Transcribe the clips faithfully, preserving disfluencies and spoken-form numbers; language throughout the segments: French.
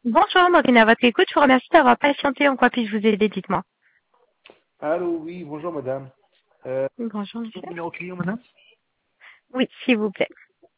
Bonjour, Maureen, à votre écoute. Je vous remercie d'avoir patienté. En quoi puis-je vous aider? Dites-moi. Allô, oui, bonjour madame. Euh, Bonjour, Votre monsieur. numéro client madame? Oui, s'il vous plaît.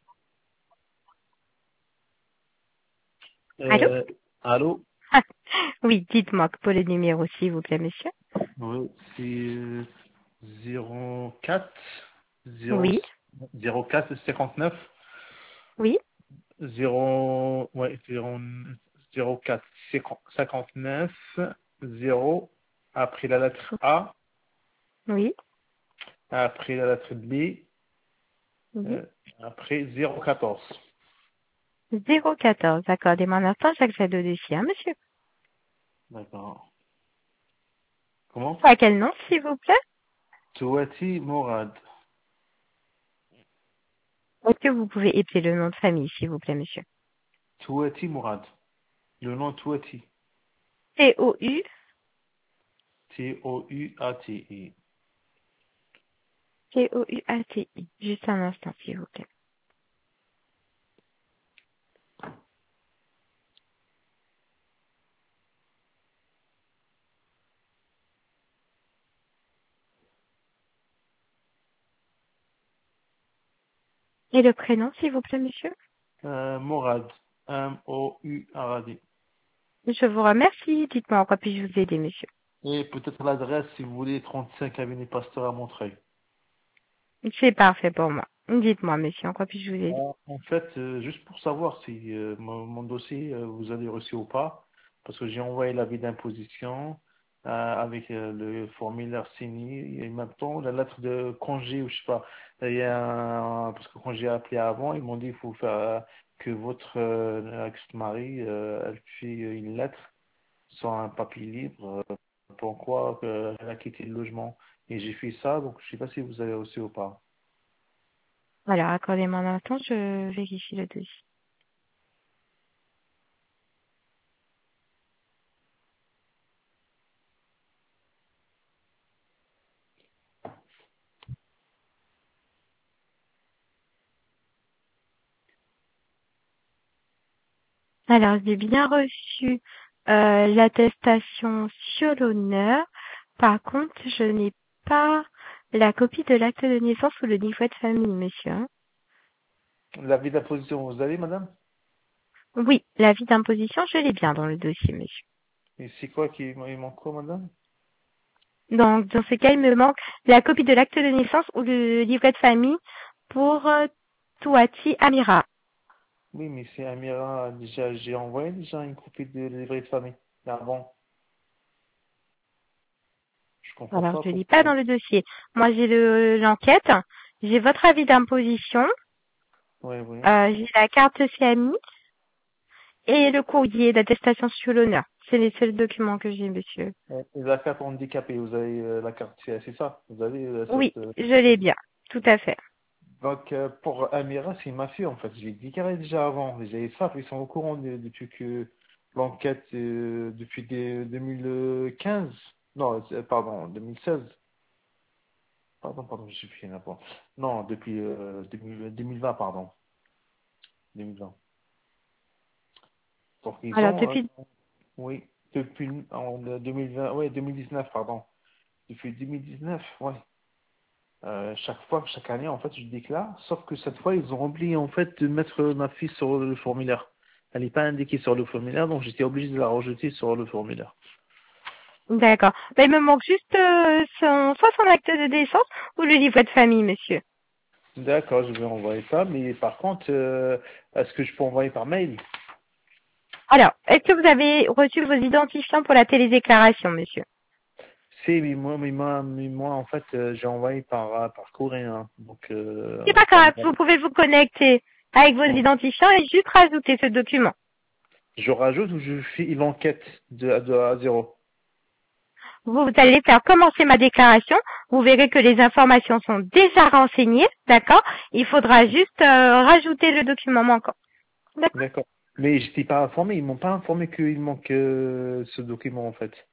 Allô? Euh, allô? Ah, oui, dites-moi pour le numéro, s'il vous plaît, monsieur. Oui, c'est euh, zéro quatre zéro Oui, zéro quatre cinquante-neuf oui, zéro ouais zéro zéro quatre cinquante-neuf zéro après la lettre A, oui, après la lettre B, oui. euh, après zéro quatorze. zéro quatorze. Accordez-moi un instant, j'accède au dossier, hein, monsieur. D'accord. Comment? À quel nom, s'il vous plaît? Touati Morad. Est-ce que vous pouvez épeler le nom de famille, s'il vous plaît, monsieur? Touati Morad. Le nom Touati. T O U, T O U A T I. T O U A T I. Juste un instant, s'il vous plaît. Et le prénom, s'il vous plaît, monsieur? Euh, Morad. M O U R A D. Je vous remercie. Dites-moi en quoi puis-je vous aider, monsieur? Et peut-être l'adresse si vous voulez, trente-cinq avenue Pasteur à Montreuil. C'est parfait pour moi. Dites-moi, monsieur, en quoi puis-je vous aider? En, en fait, euh, juste pour savoir si euh, mon, mon dossier euh, vous avez reçu ou pas, parce que j'ai envoyé l'avis d'imposition euh, avec euh, le formulaire signé et maintenant la lettre de congé ou je sais pas. Il y a un- parce que quand j'ai appelé avant, ils m'ont dit il faut faire euh, que votre euh, ex-mari euh, elle fait une lettre sur un papier libre euh, pourquoi euh, elle a quitté le logement. Et j'ai fait ça, donc je sais pas si vous avez reçu ou pas. Alors, accordez-moi un instant, je vérifie le dossier. Alors, j'ai bien reçu euh, l'attestation sur l'honneur. Par contre, je n'ai pas la copie de l'acte de naissance ou le livret de famille, monsieur, hein. L'avis d'imposition, vous avez, madame? Oui, l'avis d'imposition, je l'ai bien dans le dossier, monsieur. Et c'est quoi qui il manque quoi, madame? Donc, dans ce cas, il me manque la copie de l'acte de naissance ou le livret de famille pour euh, Touati Amira. Oui, mais c'est Amira, déjà, j'ai envoyé déjà une copie de livret de famille. Avant, je comprends Alors, pas je ne lis pas pourquoi. dans le dossier. Moi, j'ai le- l'enquête, j'ai votre avis d'imposition, Oui, oui. euh, j'ai la carte C M I et le courrier d'attestation sur l'honneur. C'est les seuls documents que j'ai, monsieur. Et et la carte handicapée, vous avez euh, la carte, c'est c'est ça? Vous avez euh, Oui, cette... euh, je l'ai bien. Tout à fait. Donc, euh, pour Amira, c'est ma fille, en fait. Je l'ai déclaré déjà avant. Ils savent, ils sont au courant de- depuis que l'enquête, euh, depuis des- deux mille quinze. Non, c'est- pardon, deux mille seize. Pardon, pardon, je suis fait n'importe. Non, depuis euh, deux mille deux mille vingt, pardon. deux mille vingt. Donc, ils Alors, ont, euh, depuis... oui, depuis en euh, deux mille vingt, ouais, deux mille dix-neuf, pardon. Depuis deux mille dix-neuf, ouais. Euh, chaque fois, chaque année, en fait, je déclare, sauf que cette fois, ils ont oublié, en fait, de mettre ma fille sur le formulaire. Elle n'est pas indiquée sur le formulaire, donc j'étais obligé de la rejeter sur le formulaire. D'accord. Ben, il me manque juste euh, son, soit son acte de naissance ou le livret de famille, monsieur. D'accord, je vais envoyer ça, mais par contre, euh, est-ce que je peux envoyer par mail? Alors, est-ce que vous avez reçu vos identifiants pour la télédéclaration, monsieur? C'est, mais moi, mais moi, mais moi, en fait, euh, j'ai envoyé par, euh, par courrier, hein. Donc, C'est euh, pas par grave, vous pouvez vous connecter avec vos ouais. identifiants et juste rajouter ce document. Je rajoute ou je fais l'enquête de, de A à zéro. Vous allez faire commencer ma déclaration. Vous verrez que les informations sont déjà renseignées, d'accord? Il faudra juste euh, rajouter le document manquant. D'accord? D'accord. Mais je t'ai pas informé, ils m'ont pas informé qu'il manque euh, ce document, en fait.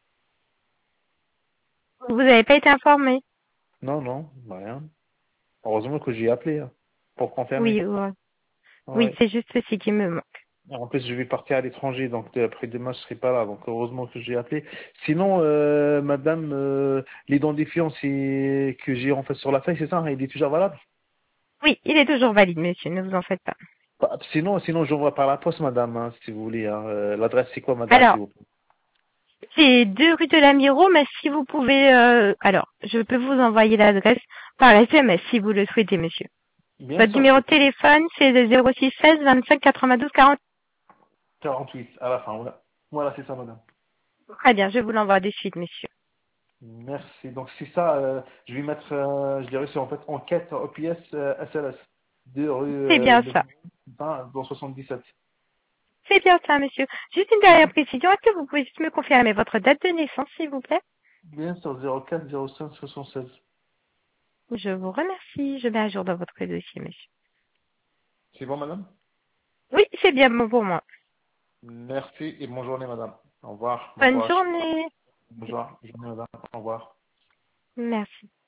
Vous n'avez pas été informé? Non, non, bah, rien. Heureusement que j'ai appelé, hein, pour confirmer. Oui, ouais. Oui, Ouais. c'est juste ceci qui me manque. En plus, je vais partir à l'étranger, donc euh, après-demain, je serai pas là. Donc heureusement que j'ai appelé. Sinon, euh, madame, euh, l'identifiant c'est que j'ai en fait sur la feuille, c'est ça, hein, il est toujours valable? Oui, il est toujours valide, monsieur, ne vous en faites pas. Pas- Sinon, sinon j'envoie par la poste, madame, hein, si vous voulez. Hein. Euh, l'adresse, c'est quoi, madame, Alors, s'il vous plaît? c'est deux rue de la Miro, mais si vous pouvez... euh, alors, je peux vous envoyer l'adresse par S M S si vous le souhaitez, monsieur. Bien Votre sûr, numéro c'est de téléphone, c'est le zéro six seize vingt-cinq quatre-vingt-douze quarante. quarante-huit à la fin. Voilà, voilà c'est ça, madame. Très bien, je vous l'envoie de suite, monsieur. Merci. Donc c'est ça, euh, je vais mettre, euh, je dirais, c'est en fait enquête O P S euh, S L S, deux rue C'est euh, bien de ça. vingt dans soixante-dix-sept. C'est bien ça, monsieur. Juste une dernière précision. Est-ce que vous pouvez juste me confirmer votre date de naissance, s'il vous plaît? Bien sûr, zéro quatre zéro cinq soixante-seize. Je vous remercie. Je mets à jour dans votre dossier, monsieur. C'est bon, madame? Oui, c'est bien bon pour moi. Merci et bonne journée, madame. Au revoir, bon Bonne courage. journée. Bonjour, bonne journée, madame. Au revoir. Merci.